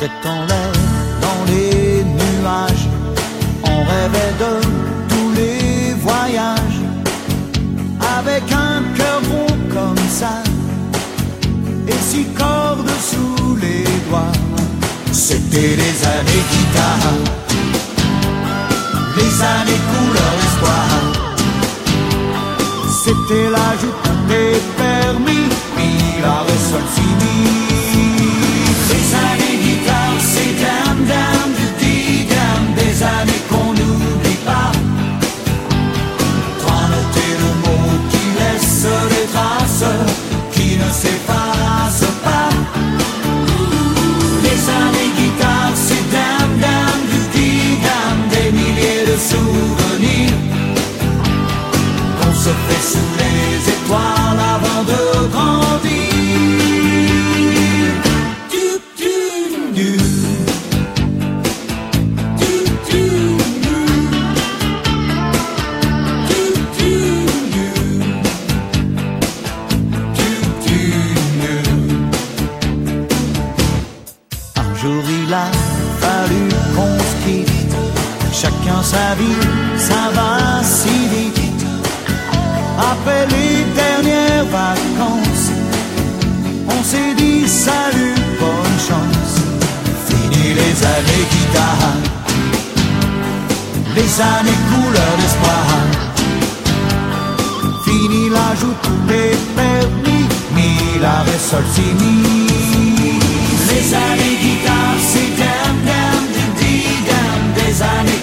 tête en l'air dans les nuages. On rêvait de tous les voyages, avec un cœur rond comme ça, et 6 cordes sous les doigts. C'était les années guitare, les années couleur espoir. C'était l'âge où tout est permis, mi, la, ré, sol, si, mi. Les années guitare, c'est dam, dam, du di, dam, des années qu'on n'oublie pas. Toi, notez le mot qui laisse des traces, qui ne s'efface pas. Les années guitare, c'est dam, dam, du di, dam, des milliers de souvenirs qu'on se fait sous les étoiles avant de grandir. Un jour il a fallu qu'on se quitte, chacun sa vie, ça va si vite. Après les dernières vacances, on s'est dit salut, bonne chance. Fini les années guitare, les années couleur d'espoir. Fini l'âge où tout est permis, mi, la, ré, sol, si, mi. Les années guitare, c'est dam, dam, du di, dam, des années